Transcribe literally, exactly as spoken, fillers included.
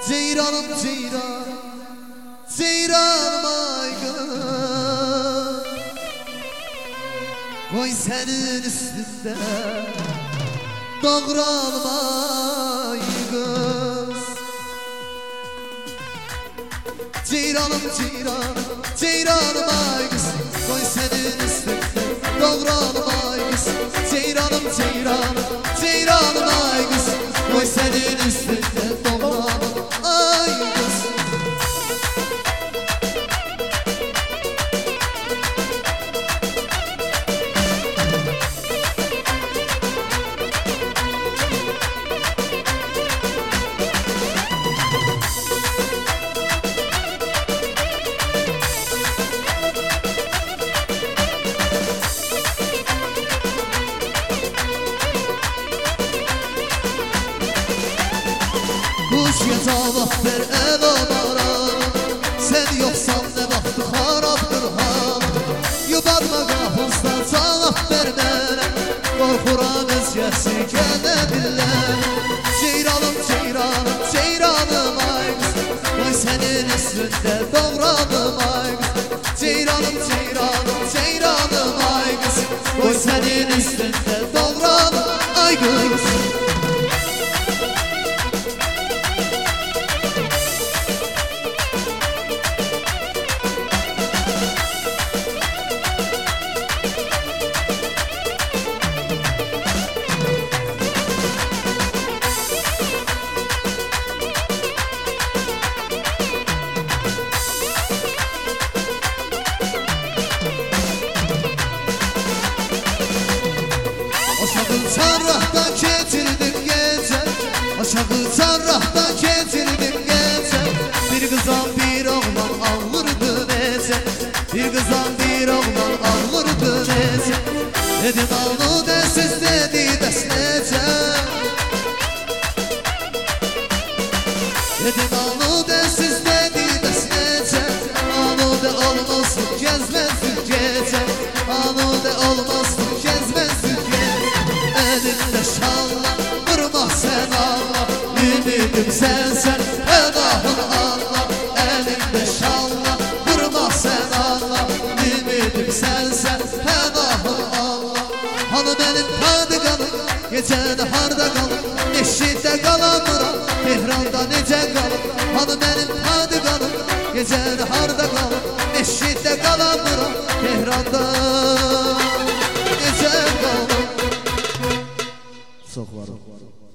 Ceyranım ceyran, ceyranım aygın. Koy senin üstünde doğranım aygın. Ceyranım ceyran, ceyranım aygın. Koy senin üstünde doğranım aygın. Ceyranım ceyran, ceyranım aygın. Koy senin üstünde doğranım aygın. Kuşya cavab ver el onara. Sen yoksan ne vakti haraptır hal. Yubanma qapısdan cavab ver mənə. Qorxuram özgəsi gələ bilər. Ceyranım ceyranım ceyranım aygız. Qoy sənin üstündə doğranım aygız. Ceyranım ceyranım ceyranım aygız. Qoy sənin üstündə doğranım aygız. Aşağı çarrahda keçirdim gece. Aşağı çarrahda keçirdim gece. Bir kızan bir oğlan ağırdı nece. Bir kızan bir oğlan ağırdı nece. Dedim ağlı desiz dedi des nece. Dedim ağlı desiz dedi des nece. Ağlı de olmasın gezmezsin gece. Ağlı de olmasın gezmezsin gece. Elinde şalla vurma sen Allah. Ümidim sensen Elahın Allah. Elinde şalla vurma sen Allah. Ümidim sensen Elahın Allah. Hanı benim padıqanım gecədə harda qalım. Meşiddə qalamıram Tehran'da necə qalım. Hanı benim padıqanım gecədə harda qalım. Meşiddə qalamıram Tehran'da necə qalım. Çox var.